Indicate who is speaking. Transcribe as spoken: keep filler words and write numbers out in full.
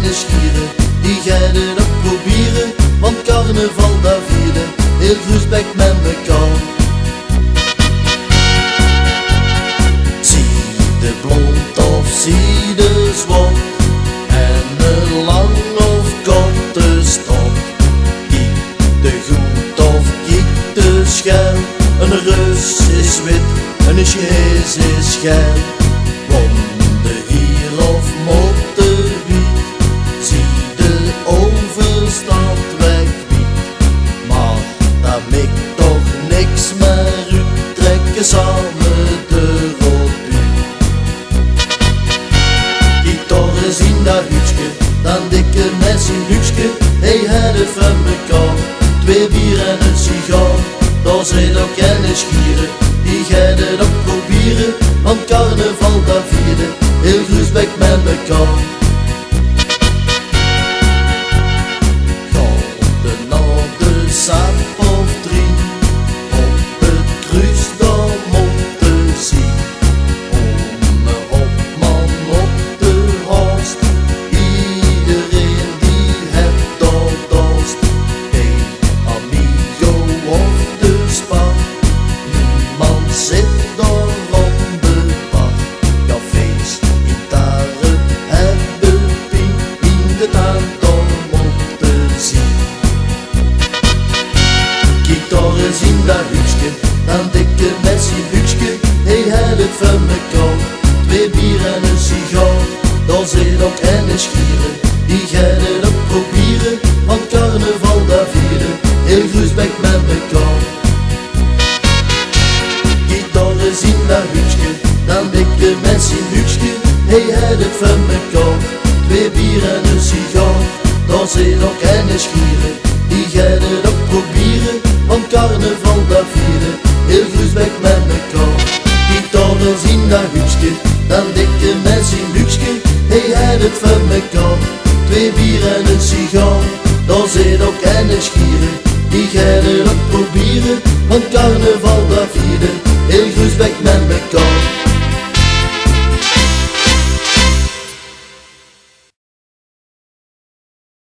Speaker 1: en schieren, die gijden op proberen, want carnaval dat vieren, heel Groesbeek met mekaar. Zie de blond of zie de zwart, en een lang of korte stok, kiek de goed of kiek de schuil, een reus is wit, een Chinees is geil. Wonde hier of motorwiet, zie de overstand wegwiet. Maar dat mikt toch niks meer uit, trekken samen de rot uit. Gitaar is in dat hutsje, dan dikke mes in luxke, hij had het van mekaar. Twee bier en een sigaar, daar zit ook en schieren, die gijden op proberen, want carnaval dat vierde, heel Groesbeek met mekaar. Gouden naar de sap of drie, op het kruis daar moeten zien. Ome opman op de haast, iedereen die het daar dorst. Hey amigo of de spa, niemand zit daar op de bar. Cafés, gitaren hebben pien, in de tuin daar moeten zien. Gitaar is in dat hutsje, dan dikke mes in luxke, hij had het van mekaar. Twee bier en een sigaar, daar zit ook en schieren, die gijden op proberen, want carnaval dat vieren, heel Groesbeek met mekaar. Gitaar is in dat hutsje, dan dikke mes in luxke, hij had het van mekaar. Twee bier en een sigaar, daar zit ook en schieren, die gijden op proberen, want carnaval dat vieren, heel Groesbeek met mekaar. Gitaar is in dat hutsje, dan dikke mes in luxke, hij had het van mekaar. Twee bier en een sigaar, daar zit ook en schieren, die gijden op proberen, want carnaval